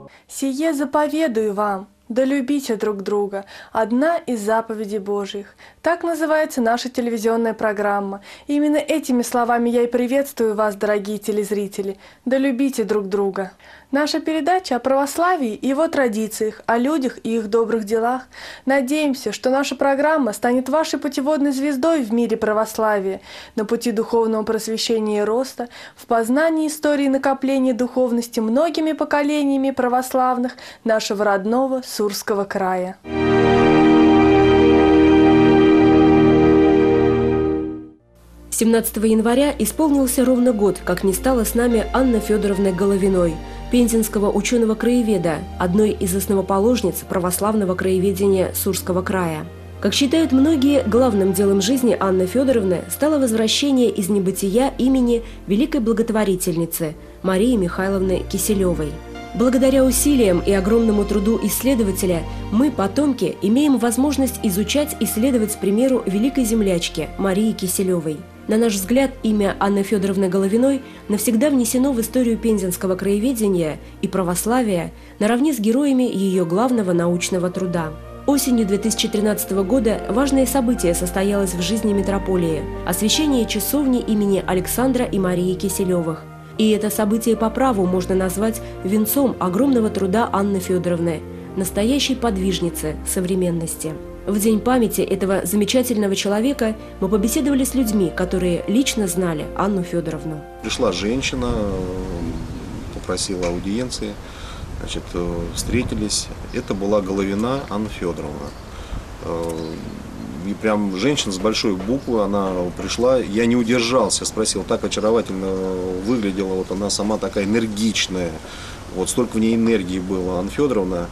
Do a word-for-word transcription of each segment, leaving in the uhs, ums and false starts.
«Сие заповедую вам, да любите друг друга, одна из заповедей Божьих». Так называется наша телевизионная программа. И именно этими словами я и приветствую вас, дорогие телезрители. Да любите друг друга. Наша передача о православии и его традициях, о людях и их добрых делах. Надеемся, что наша программа станет вашей путеводной звездой в мире православия, на пути духовного просвещения и роста, в познании истории накопления духовности многими поколениями православных нашего родного Сурского края. семнадцатого января исполнился ровно год, как не стало с нами Анны Федоровны Головиной, пензенского ученого-краеведа, одной из основоположниц православного краеведения Сурского края. Как считают многие, главным делом жизни Анны Федоровны стало возвращение из небытия имени великой благотворительницы Марии Михайловны Киселевой. Благодаря усилиям и огромному труду исследователя мы, потомки, имеем возможность изучать и следовать примеру великой землячки Марии Киселевой. На наш взгляд, имя Анны Федоровны Головиной навсегда внесено в историю пензенского краеведения и православия наравне с героями ее главного научного труда. Осенью две тысячи тринадцатого года важное событие состоялось в жизни митрополии – освящение часовни имени Александра и Марии Киселевых. И это событие по праву можно назвать венцом огромного труда Анны Федоровны, настоящей подвижницы современности. В день памяти этого замечательного человека мы побеседовали с людьми, которые лично знали Анну Федоровну. Пришла женщина, попросила аудиенции, значит, встретились. Это была Головина Анна Федоровна. И прям женщина с большой буквы, она пришла, я не удержался, спросил, так очаровательно выглядела, вот она сама такая энергичная, вот столько в ней энергии было. Анна Федоровна,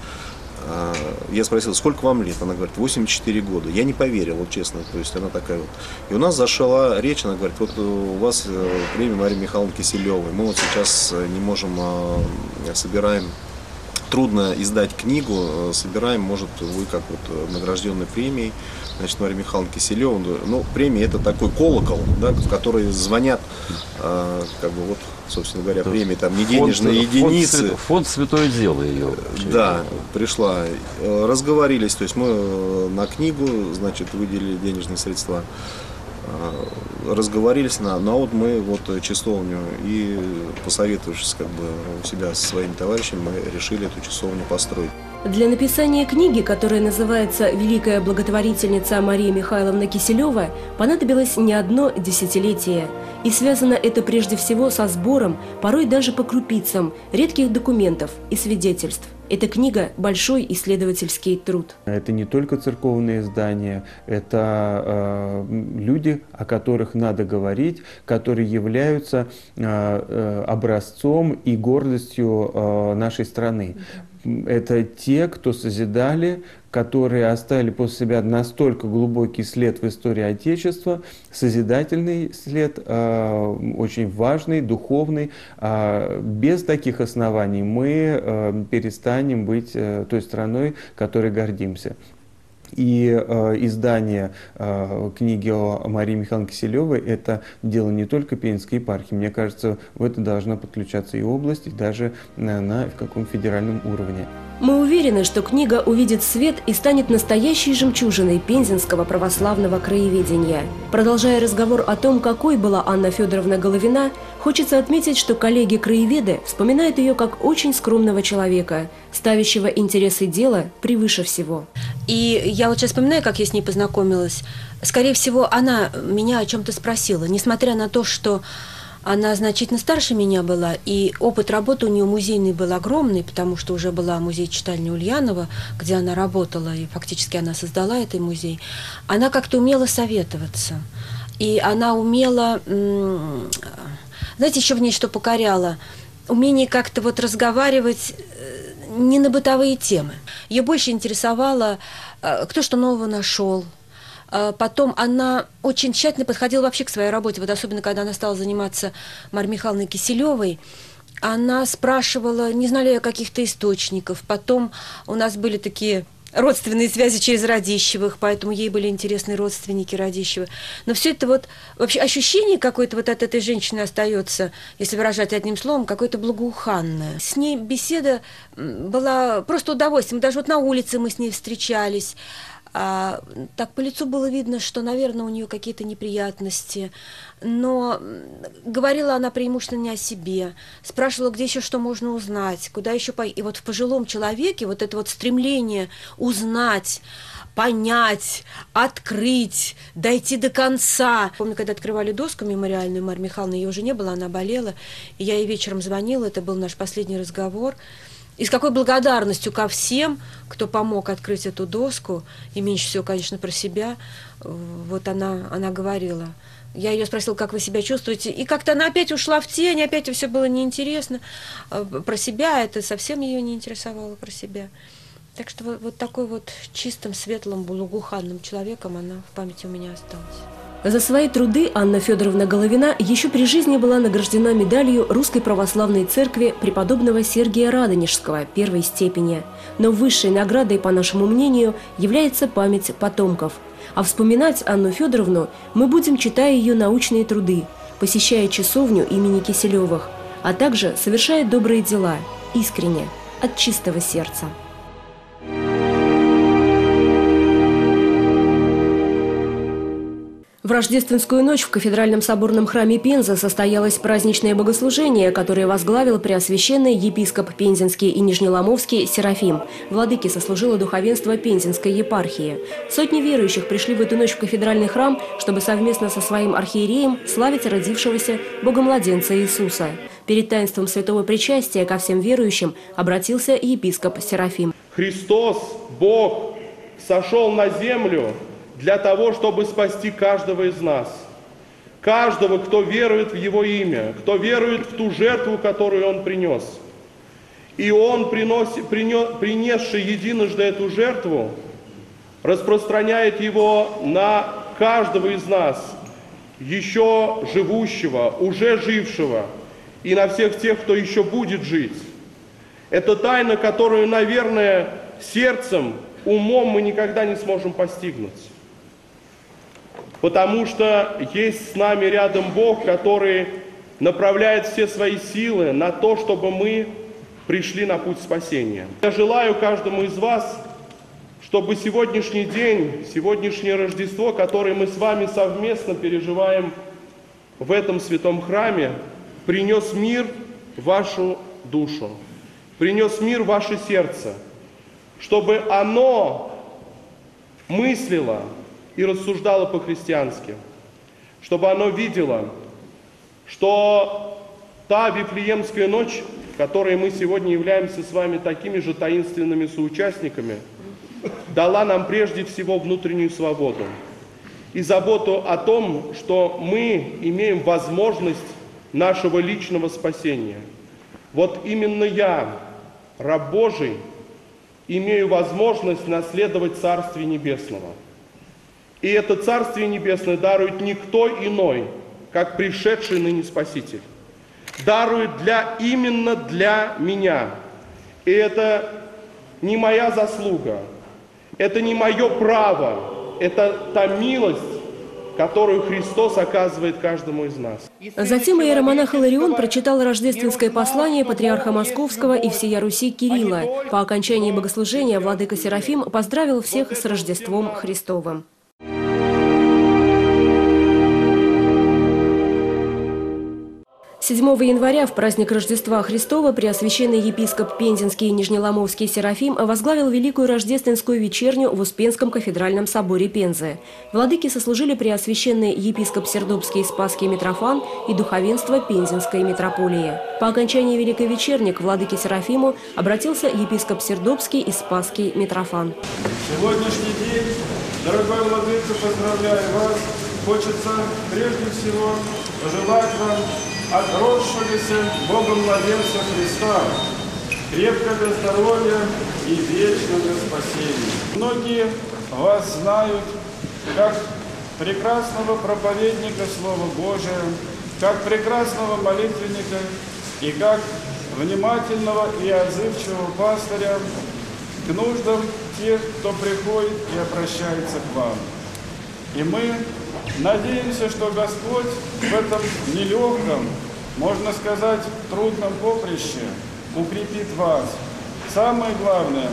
я спросил, сколько вам лет? Она говорит, восемьдесят четыре года. Я не поверил, вот честно, то есть она такая вот. И у нас зашла речь, она говорит, вот у вас премия Марии Михайловны Киселевой, мы вот сейчас не можем, собираем, трудно издать книгу, собираем, может, вы как вот награжденной премией, значит, Мария Михайловна Киселева. Ну, премия это такой колокол, да, в который звонят, э, как бы вот, собственно говоря, премии там не денежные фонд, единицы. Фонд, фонд «Святое дело» ее. Да, пришла, разговорились, то есть мы на книгу, значит, выделили денежные средства. Разговорились на, ну а вот мы вот часовню и, посоветовавшись как бы у себя со своими товарищами, мы решили эту часовню построить. Для написания книги, которая называется «Великая благотворительница Мария Михайловна Киселева», понадобилось не одно десятилетие. И связано это прежде всего со сбором, порой даже по крупицам, редких документов и свидетельств. Эта книга – большой исследовательский труд. Это не только церковные издания, это э, люди, о которых надо говорить, которые являются э, э, образцом и гордостью э, нашей страны. Это те, кто созидали, которые оставили после себя настолько глубокий след в истории Отечества, созидательный след, э, очень важный, духовный. Э, без таких оснований мы э, перестанем быть э, той страной, которой гордимся. И э, издание э, книги о Марии Михайловне Киселевой – это дело не только Пензенской епархии. Мне кажется, в это должна подключаться и область, и даже на, на каком федеральном уровне. Мы уверены, что книга увидит свет и станет настоящей жемчужиной пензенского православного краеведения. Продолжая разговор о том, какой была Анна Федоровна Головина, хочется отметить, что коллеги-краеведы вспоминают ее как очень скромного человека, ставящего интересы дела превыше всего. И я вот сейчас вспоминаю, как я с ней познакомилась. Скорее всего, она меня о чем-то спросила, несмотря на то, что она значительно старше меня была, и опыт работы у нее музейный был огромный, потому что уже была музей-читальня Ульянова, где она работала, и фактически она создала этот музей. Она как-то умела советоваться, и она умела, знаете, еще в ней что покоряло? Умение как-то вот разговаривать не на бытовые темы. Ее больше интересовало, кто что нового нашел. Потом она очень тщательно подходила вообще к своей работе, вот особенно когда она стала заниматься Марией Михайловной Киселевой. Она спрашивала, не знали ли о каких-то источников. Потом у нас были такие родственные связи через Радищевых, поэтому ей были интересны родственники Радищева. Но все это вот, вообще ощущение какое-то вот от этой женщины остается, если выражать одним словом, какое-то благоуханное. С ней беседа была просто удовольствием. Даже вот на улице мы с ней встречались. А, так по лицу было видно, что, наверное, у нее какие-то неприятности. Но говорила она преимущественно не о себе. Спрашивала, где еще что можно узнать, куда еще пойти. И вот в пожилом человеке вот это вот стремление узнать, понять, открыть, дойти до конца. Помню, когда открывали доску мемориальную, Марья Михайловна, ее уже не было, она болела. И я ей вечером звонила, это был наш последний разговор. И с какой благодарностью ко всем, кто помог открыть эту доску, и меньше всего, конечно, про себя, вот она, она говорила. Я ее спросила, как вы себя чувствуете, и как-то она опять ушла в тень, опять все было неинтересно. Про себя это совсем ее не интересовало, про себя. Так что вот, вот такой вот чистым, светлым, благоуханным человеком она в памяти у меня осталась. За свои труды Анна Федоровна Головина еще при жизни была награждена медалью Русской Православной Церкви преподобного Сергия Радонежского первой степени. Но высшей наградой, по нашему мнению, является память потомков. А вспоминать Анну Федоровну мы будем, читая ее научные труды, посещая часовню имени Киселевых, а также совершая добрые дела, искренне, от чистого сердца. В рождественскую ночь в кафедральном соборном храме Пензы состоялось праздничное богослужение, которое возглавил преосвященный епископ Пензенский и Нижнеломовский Серафим. Владыке сослужило духовенство Пензенской епархии. Сотни верующих пришли в эту ночь в кафедральный храм, чтобы совместно со своим архиереем славить родившегося Богомладенца Иисуса. Перед таинством святого причастия ко всем верующим обратился епископ Серафим. Христос, Бог, сошел на землю для того, чтобы спасти каждого из нас. Каждого, кто верует в Его имя, кто верует в ту жертву, которую Он принес. И Он, приносит, принес, принесший единожды эту жертву, распространяет его на каждого из нас, еще живущего, уже жившего, и на всех тех, кто еще будет жить. Это тайна, которую, наверное, сердцем, умом мы никогда не сможем постигнуть. Потому что есть с нами рядом Бог, который направляет все свои силы на то, чтобы мы пришли на путь спасения. Я желаю каждому из вас, чтобы сегодняшний день, сегодняшнее Рождество, которое мы с вами совместно переживаем в этом святом храме, принес мир в вашу душу, принес мир в ваше сердце, чтобы оно мыслило и рассуждало по-христиански, чтобы оно видело, что та Вифлеемская ночь, в которой мы сегодня являемся с вами такими же таинственными соучастниками, дала нам прежде всего внутреннюю свободу и заботу о том, что мы имеем возможность нашего личного спасения. Вот именно я, раб Божий, имею возможность наследовать Царствие Небесного. И это Царствие Небесное дарует никто иной, как пришедший ныне Спаситель. Дарует для, именно для меня. И это не моя заслуга, это не мое право, это та милость, которую Христос оказывает каждому из нас. Затем иеромонах Иларион прочитал рождественское послание патриарха Московского и всея Руси Кирилла. По окончании богослужения владыка Серафим поздравил всех с Рождеством Христовым. седьмого января в праздник Рождества Христова преосвященный епископ Пензенский и Нижнеломовский Серафим возглавил великую рождественскую вечерню в Успенском кафедральном соборе Пензы. Владыки сослужили преосвященный епископ Сердобский Спасский Митрофан и духовенство Пензенской митрополии. По окончании великой вечерни к владыке Серафиму обратился епископ Сердобский и Спасский Митрофан. Сегодняшний день, дорогой владыка, поздравляю вас. Хочется прежде всего пожелать вам от родившегося Богом младенца Христа крепкого здоровья и вечного спасения. Многие вас знают как прекрасного проповедника Слова Божия, как прекрасного молитвенника и как внимательного и отзывчивого пастыря. к нуждам тех, кто приходит и обращается к вам. И мы надеемся, что Господь в этом нелегком, можно сказать, трудном поприще укрепит вас. Самое главное,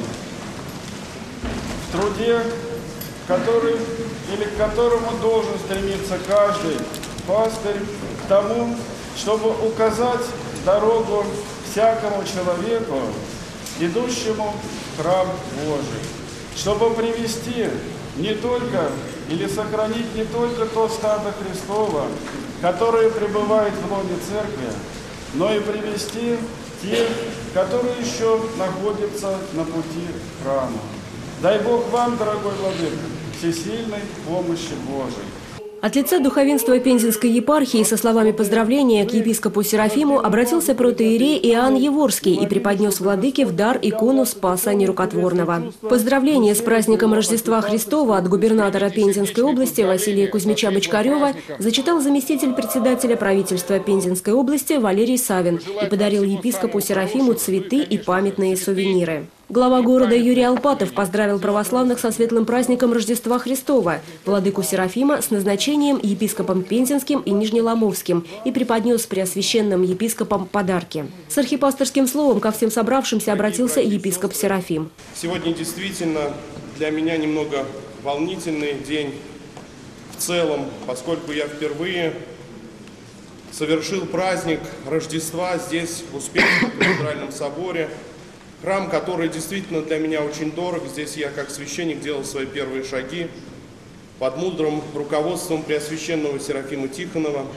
в труде, который, или к которому должен стремиться каждый пастырь, к тому, чтобы указать дорогу всякому человеку, идущему в храм Божий, чтобы привести не только или сохранить не только то стадо Христово, которое пребывает в лоне церкви, но и привести тех, которые еще находятся на пути к храму. Дай Бог вам, дорогой владыка, всесильной помощи Божией. От лица духовенства Пензенской епархии со словами поздравления к епископу Серафиму обратился протоиерей Иоанн Еворский и преподнес владыке в дар икону Спаса Нерукотворного. Поздравление с праздником Рождества Христова от губернатора Пензенской области Василия Кузьмича Бочкарева зачитал заместитель председателя правительства Пензенской области Валерий Савин и подарил епископу Серафиму цветы и памятные сувениры. Глава города Юрий Алпатов поздравил православных со светлым праздником Рождества Христова, владыку Серафима с назначением епископом Пензенским и Нижнеломовским и преподнес преосвященным епископам подарки. С архипасторским словом ко всем собравшимся обратился епископ Серафим. Сегодня действительно для меня немного волнительный день в целом, поскольку я впервые совершил праздник Рождества здесь, в Успенском кафедральном соборе. Храм, который действительно для меня очень дорог. Здесь я, как священник, делал свои первые шаги под мудрым руководством Преосвященного Серафима Тихонова.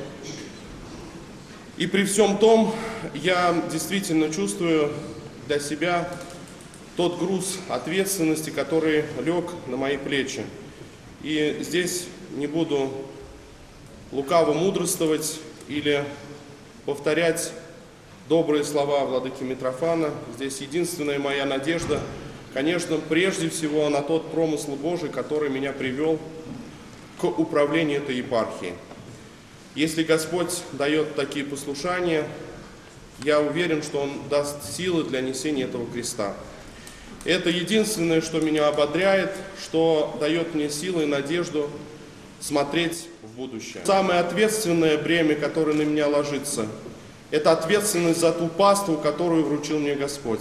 И при всем том, я действительно чувствую для себя тот груз ответственности, который лег на мои плечи. И здесь не буду лукаво мудрствовать или повторять добрые слова владыки Митрофана. Здесь единственная моя надежда, конечно, прежде всего на тот промысл Божий, который меня привел к управлению этой епархией. Если Господь дает такие послушания, я уверен, что Он даст силы для несения этого креста. Это единственное, что меня ободряет, что дает мне силы и надежду смотреть в будущее. Самое ответственное бремя, которое на меня ложится, это ответственность за ту паству, которую вручил мне Господь.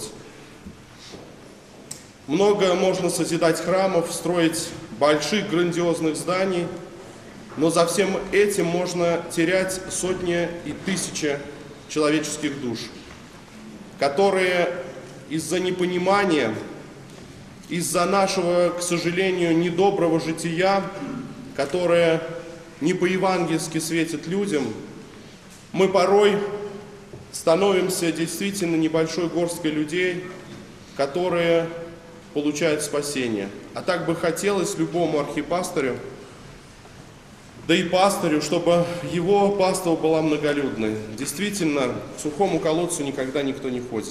Много можно созидать храмов, строить больших грандиозных зданий, но за всем этим можно терять сотни и тысячи человеческих душ, которые из-за непонимания, из-за нашего, к сожалению, недоброго жития, которое не по-евангельски светит людям, мы порой становимся действительно небольшой горсткой людей, которые получают спасение. А так бы хотелось любому архипастырю, да и пастырю, чтобы его паства была многолюдной. Действительно, к сухому колодцу никогда никто не ходит.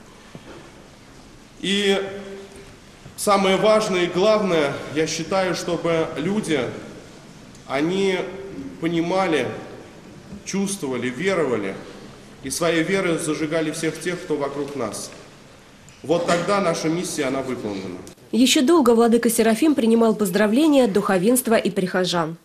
И самое важное и главное, я считаю, чтобы люди, они понимали, чувствовали, веровали, и своей верой зажигали всех тех, кто вокруг нас. Вот тогда наша миссия, она выполнена. Еще долго владыка Серафим принимал поздравления от духовенства и прихожан.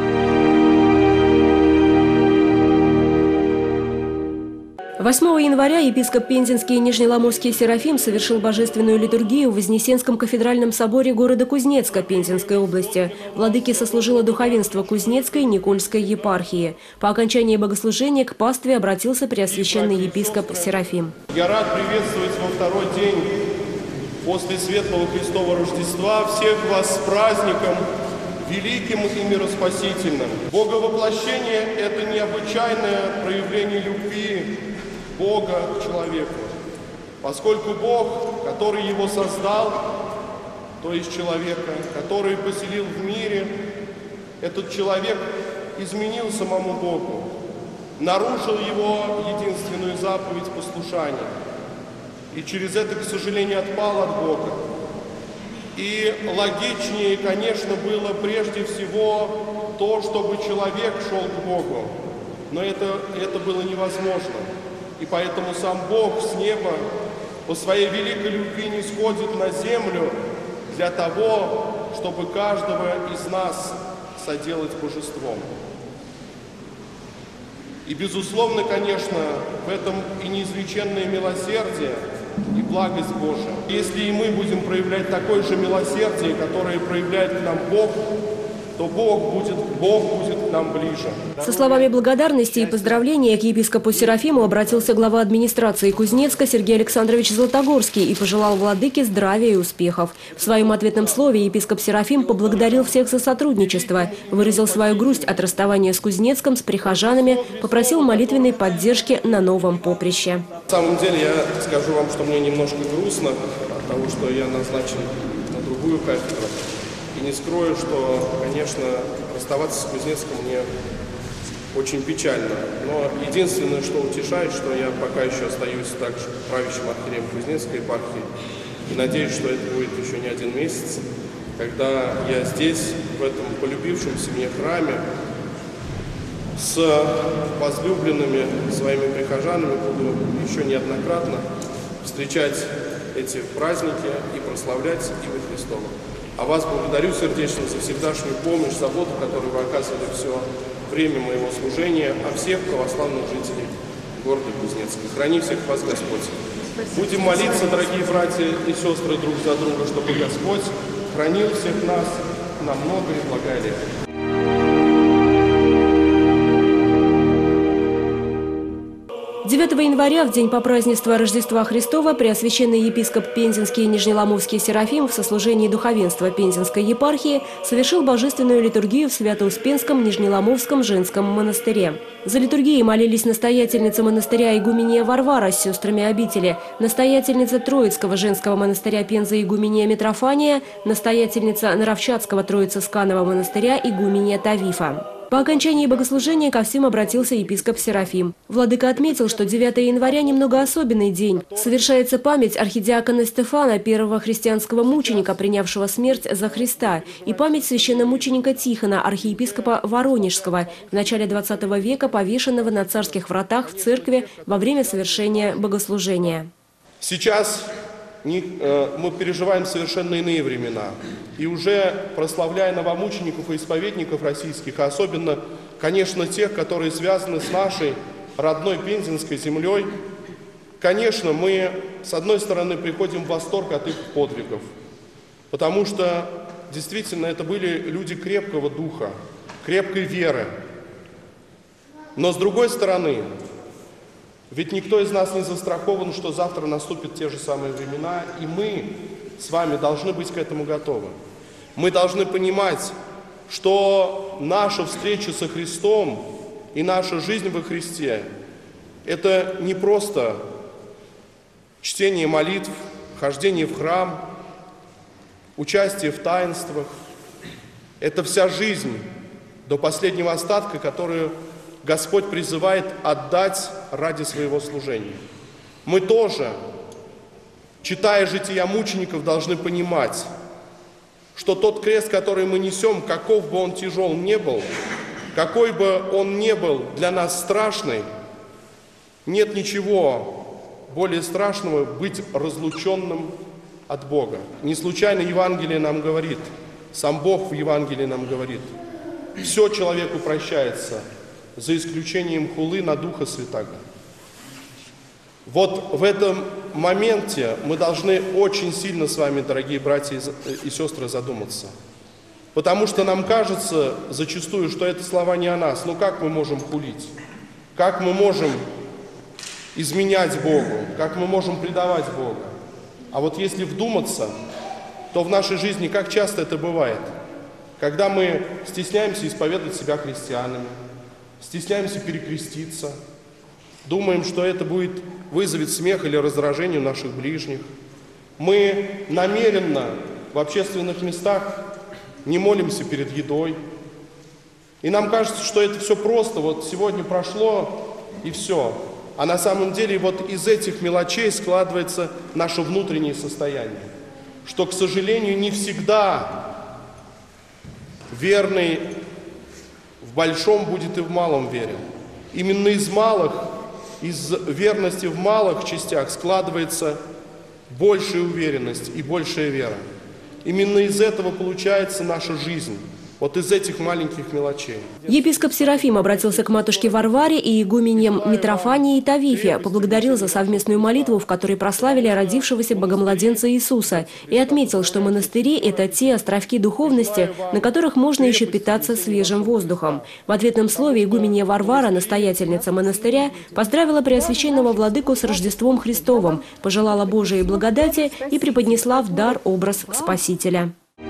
восьмого января епископ Пензенский и Нижнеломовский Серафим совершил божественную литургию в Вознесенском кафедральном соборе города Кузнецка Пензенской области. Владыке сослужило духовенство Кузнецкой Никольской епархии. По окончании богослужения к пастве обратился преосвященный епископ Серафим. Я рад приветствовать во второй день после Светлого Христова Рождества всех вас с праздником, великим и мироспасительным. Боговоплощение – это необычайное проявление любви Бога к человеку, поскольку Бог, который его создал, то есть человека, который поселил в мире, этот человек изменил самому Богу, нарушил его единственную заповедь послушания, и через это, к сожалению, отпал от Бога. И логичнее, конечно, было прежде всего то, чтобы человек шел к Богу, но это, это было невозможно. И поэтому сам Бог с неба по своей великой любви не сходит на землю для того, чтобы каждого из нас соделать божеством. И, безусловно, конечно, в этом и неизреченное милосердие, и благость Божия. Если и мы будем проявлять такое же милосердие, которое проявляет к нам Бог, то Бог будет, Бог будет к нам ближе. Со словами благодарности и поздравления к епископу Серафиму обратился глава администрации Кузнецка Сергей Александрович Златогорский и пожелал владыке здравия и успехов. В своем ответном слове епископ Серафим поблагодарил всех за сотрудничество, выразил свою грусть от расставания с Кузнецком, с прихожанами, попросил молитвенной поддержки на новом поприще. На самом деле я скажу вам, что мне немножко грустно от того, что я назначен на другую кафедру. И не скрою, что, конечно, расставаться с Кузнецком мне очень печально. Но единственное, что утешает, что я пока еще остаюсь также правящим архиереем Кузнецкой епархии. И надеюсь, что это будет еще не один месяц, когда я здесь, в этом полюбившемся мне храме, с возлюбленными своими прихожанами буду еще неоднократно встречать эти праздники и прославлять имя Христово. А вас благодарю сердечно за всегдашнюю помощь, заботу, которую вы оказывали все время моего служения, а всех православных жителей города Кузнецка. Храни всех вас Господь. Будем молиться, дорогие братья и сестры, друг за друга, чтобы Господь хранил всех нас на много и благое лето. девятого января, в день попразднества Рождества Христова, преосвященный епископ Пензенский и Нижнеломовский Серафим в сослужении духовенства Пензенской епархии совершил божественную литургию в Свято-Успенском Нижнеломовском женском монастыре. За литургией молились настоятельница монастыря игумения Варвара с сестрами обители, настоятельница Троицкого женского монастыря Пенза игумения Митрофания, настоятельница Наровчатского Троице-Сканного монастыря игумения Тавифа. По окончании богослужения ко всем обратился епископ Серафим. Владыка отметил, что девятого января немного особенный день. Совершается память архидиакона Стефана, первого христианского мученика, принявшего смерть за Христа, и память священномученика Тихона, архиепископа Воронежского, в начале двадцатого века повешенного на царских вратах в церкви во время совершения богослужения. Сейчас мы переживаем совершенно иные времена. И уже прославляя новомучеников и исповедников российских, а особенно, конечно, тех, которые связаны с нашей родной Пензенской землей, конечно, мы, с одной стороны, приходим в восторг от их подвигов, потому что, действительно, это были люди крепкого духа, крепкой веры. Но, с другой стороны, ведь никто из нас не застрахован, что завтра наступят те же самые времена, и мы с вами должны быть к этому готовы. Мы должны понимать, что наша встреча со Христом и наша жизнь во Христе – это не просто чтение молитв, хождение в храм, участие в таинствах. Это вся жизнь до последнего остатка, которую Господь призывает отдать ради своего служения. Мы тоже, читая жития мучеников, должны понимать, что тот крест, который мы несем, каков бы он тяжел не был, какой бы он не был для нас страшный, нет ничего более страшного быть разлученным от Бога. Не случайно Евангелие нам говорит, сам Бог в Евангелии нам говорит, все человеку прощается, за исключением хулы на Духа Святаго. Вот в этом моменте мы должны очень сильно с вами, дорогие братья и сестры, задуматься. Потому что нам кажется зачастую, что это слова не о нас. Ну как мы можем хулить? Как мы можем изменять Богу? Как мы можем предавать Бога? А вот если вдуматься, то в нашей жизни как часто это бывает? Когда мы стесняемся исповедовать себя христианами, стесняемся перекреститься, думаем, что это будет вызовет смех или раздражение у наших ближних. Мы намеренно в общественных местах не молимся перед едой. И нам кажется, что это все просто, вот сегодня прошло и все. А на самом деле вот из этих мелочей складывается наше внутреннее состояние. Что, к сожалению, не всегда верный в большом будет и в малом верен. Именно из малых, из верности в малых частях складывается большая уверенность и большая вера. Именно из этого получается наша жизнь. Вот из этих маленьких мелочей. Епископ Серафим обратился к матушке Варваре и игуменьям Митрофании и Тавифе, поблагодарил за совместную молитву, в которой прославили родившегося Богомладенца Иисуса, и отметил, что монастыри – это те островки духовности, на которых можно еще питаться свежим воздухом. В ответном слове игуменья Варвара, настоятельница монастыря, поздравила Преосвященного Владыку с Рождеством Христовым, пожелала Божией благодати и преподнесла в дар образ Спасителя.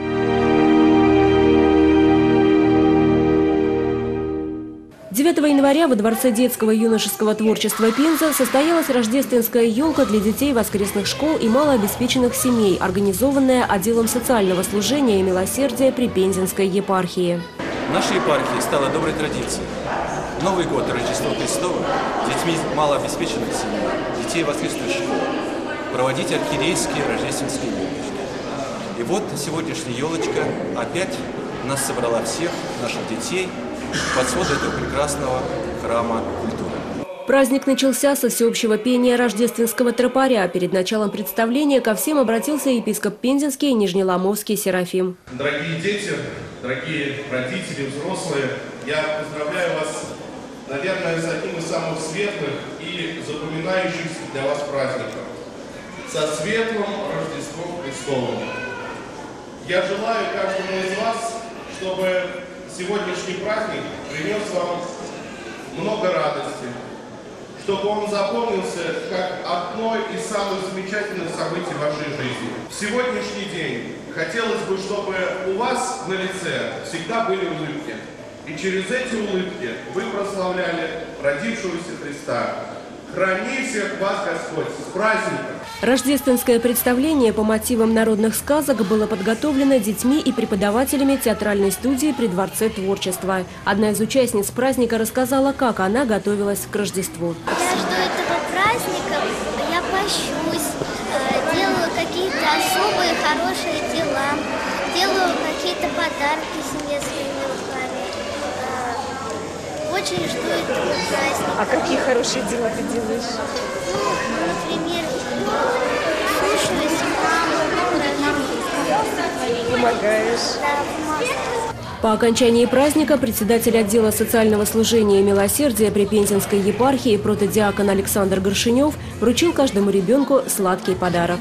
девятого января во Дворце детского и юношеского творчества Пензы состоялась рождественская елка для детей воскресных школ и малообеспеченных семей, организованная отделом социального служения и милосердия при Пензенской епархии. В нашей епархии стало доброй традицией Новый год и Рождество Христово детьми малообеспеченных семей, детей воскресных школ проводить архиерейские рождественские елочки. И вот сегодняшняя елочка опять нас собрала всех, наших детей, под свод этого прекрасного храма культуры. Праздник начался со всеобщего пения рождественского тропаря. Перед началом представления ко всем обратился епископ Пензенский и Нижнеломовский Серафим. Дорогие дети, дорогие родители, взрослые, я поздравляю вас, наверное, с одним из самых светлых и запоминающихся для вас праздников. Со светлым Рождеством Христовым. Я желаю каждому из вас, чтобы сегодняшний праздник принес вам много радости, чтобы он запомнился как одно из самых замечательных событий вашей жизни. В сегодняшний день хотелось бы, чтобы у вас на лице всегда были улыбки. И через эти улыбки вы прославляли родившегося Христа. Храни всех вас Господь! С праздником! Рождественское представление по мотивам народных сказок было подготовлено детьми и преподавателями театральной студии при Дворце творчества. Одна из участниц праздника рассказала, как она готовилась к Рождеству. Я жду этого праздника, я пощусь, делаю какие-то особые хорошие дела, делаю какие-то подарки семье своими руками. Очень жду этого праздника. А какие хорошие дела ты делаешь? Ну, например, слушаюсь маму, помогаешь. Да, помогаю. По окончании праздника председатель отдела социального служения и милосердия при Пензенской епархии протодиакон Александр Горшинев вручил каждому ребенку сладкий подарок.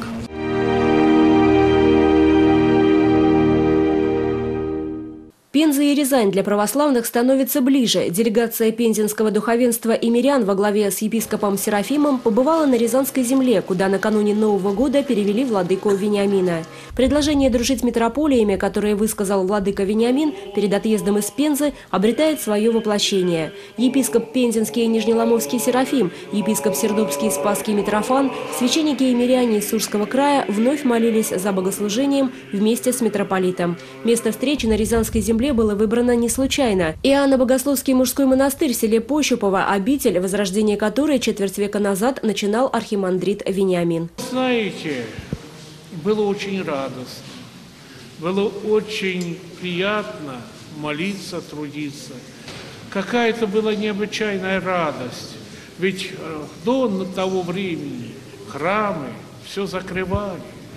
Пенза и Рязань для православных становится ближе. Делегация пензенского духовенства и мирян во главе с епископом Серафимом побывала на Рязанской земле, куда накануне Нового года перевели владыку Вениамина. Предложение дружить с митрополиями, которое высказал владыка Вениамин перед отъездом из Пензы, обретает свое воплощение. Епископ Пензенский и Нижнеломовский Серафим, епископ Сердобский и Спасский Митрофан, священники и миряне из Сурского края вновь молились за богослужением вместе с митрополитом. Место встречи на Рязанской земле было выбрано не случайно. Иоанно-Богословский мужской монастырь в селе Пощупово, обитель, возрождение которой четверть века назад начинал архимандрит Вениамин. Знаете, было очень радостно, было очень приятно молиться, трудиться. Какая-то была необычайная радость. Ведь до того времени храмы все закрывали.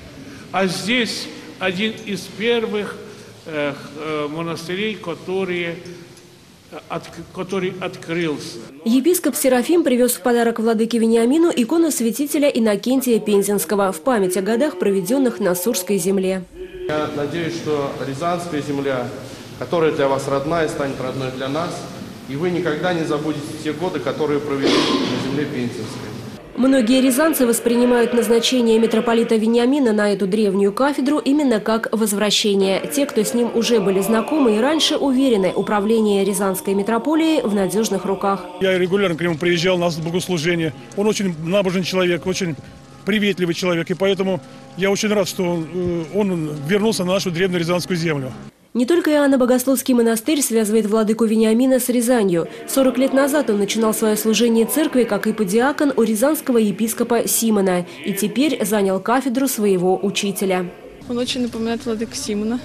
А здесь один из первых монастырей, которые, от, который открылся. Епископ Серафим привез в подарок владыке Вениамину икону святителя Иннокентия Пензенского в память о годах, проведенных на Сурской земле. Я надеюсь, что Рязанская земля, которая для вас родная, станет родной для нас, и вы никогда не забудете те годы, которые провели на земле Пензенской. Многие рязанцы воспринимают назначение митрополита Вениамина на эту древнюю кафедру именно как возвращение. Те, кто с ним уже были знакомы и раньше, уверены, управление Рязанской митрополией в надежных руках. Я регулярно к нему приезжал на богослужение. Он очень набожный человек, очень приветливый человек. И поэтому я очень рад, что он вернулся на нашу древнюю Рязанскую землю. Не только Иоанно-Богословский монастырь связывает владыку Вениамина с Рязанью. сорок лет назад он начинал свое служение церкви как иподиакон у рязанского епископа Симона и теперь занял кафедру своего учителя. Он очень напоминает владыку Симона.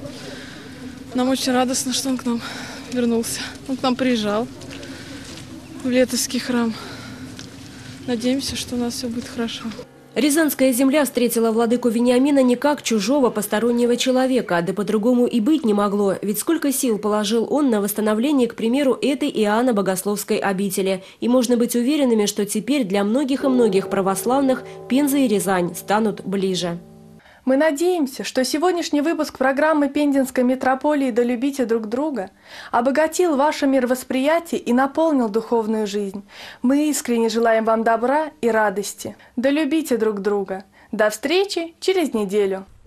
Нам очень радостно, что он к нам вернулся. Он к нам приезжал в Летовский храм. Надеемся, что у нас все будет хорошо. Рязанская земля встретила владыку Вениамина не как чужого постороннего человека, да по-другому и быть не могло, ведь сколько сил положил он на восстановление, к примеру, этой Иоанна Богословской обители. И можно быть уверенными, что теперь для многих и многих православных Пенза и Рязань станут ближе. Мы надеемся, что сегодняшний выпуск программы Пензенской митрополии «Да любите друг друга» обогатил ваше мировосприятие и наполнил духовную жизнь. Мы искренне желаем вам добра и радости. Да любите друг друга. До встречи через неделю.